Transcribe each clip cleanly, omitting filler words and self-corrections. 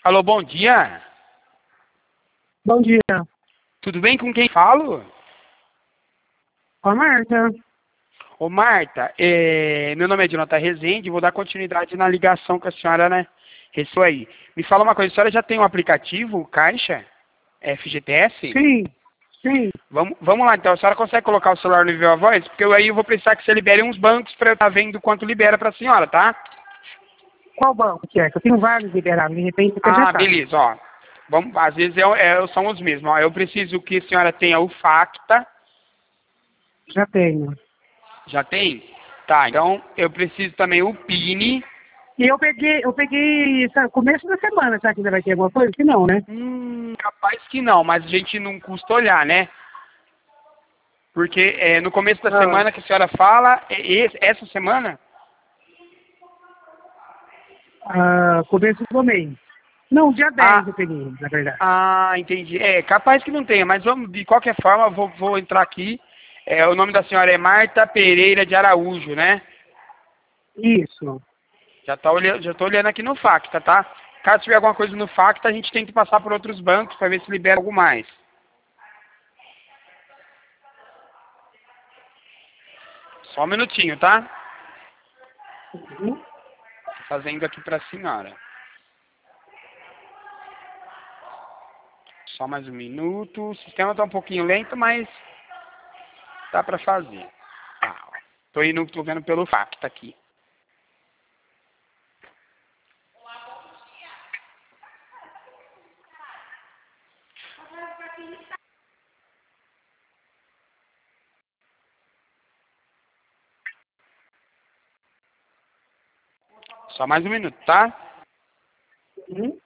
Alô, bom dia. Bom dia. Tudo bem? Com quem falo? Com a Marta. Ô, Marta, meu nome é Jonathan Rezende, vou dar continuidade na ligação que a senhora, né, recebeu aí. Me fala uma coisa, a senhora já tem um aplicativo, Caixa, FGTS? Sim, sim. Vamos lá, então, a senhora consegue colocar o celular no Viva Voz? Porque aí eu vou precisar que você libere uns bancos para eu estar vendo quanto libera para a senhora, tá? Qual banco que é? Que eu tenho vários liberados, de repente você já Ah, sabe. beleza, ó. Vamos, às vezes são os mesmos. Ó. Eu preciso que a senhora tenha o Facta. Já tenho. Já tem? Tá, então eu preciso também o PIN. E eu peguei começo da semana, será que ainda vai ter alguma coisa? Que não, né? Capaz que não, mas a gente não custa olhar, né? Porque no começo da Ah, semana que a senhora fala, essa semana? começo do mês. Não, dia 10 Ah, eu peguei, na verdade. entendi. É, capaz que não tenha, mas vamos, de qualquer forma, vou entrar aqui. O nome da senhora é Marta Pereira de Araújo, né? Isso. Já tô olhando aqui no Facta, tá? Caso tiver alguma coisa no Facta, a gente tem que passar por outros bancos para ver se libera algo mais. Só um minutinho, tá? Uhum. Fazendo aqui para a senhora. Só mais um minuto. O sistema está um pouquinho lento, mas dá para fazer. Tá, ó. Tô vendo pelo Facta aqui. Só mais um minuto, tá? Uhum.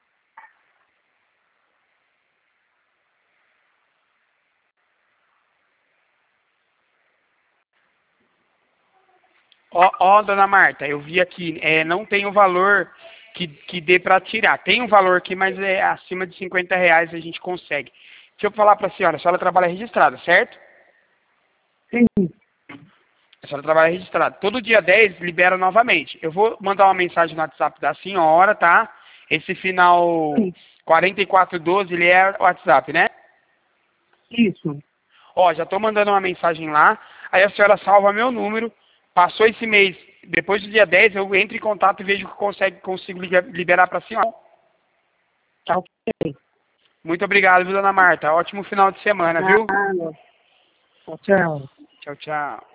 Ó, dona Marta, eu vi aqui, não tem o valor que dê para tirar. Tem um valor aqui, mas é acima de R$ 50 a gente consegue. Deixa eu falar para a senhora trabalha registrada, certo? Sim. A senhora trabalha registrada. Todo dia 10 libera novamente. Eu vou mandar uma mensagem no WhatsApp da senhora, tá? Esse final Sim. 4412, ele é o WhatsApp, né? Isso. Ó, já tô mandando uma mensagem lá. Aí a senhora salva meu número. Passou esse mês, depois do dia 10, eu entro em contato e vejo que consigo liberar para a senhora. Tá ok. Muito obrigado, viu, dona Marta? Ótimo final de semana, viu? Nada. Tchau. Tchau, tchau.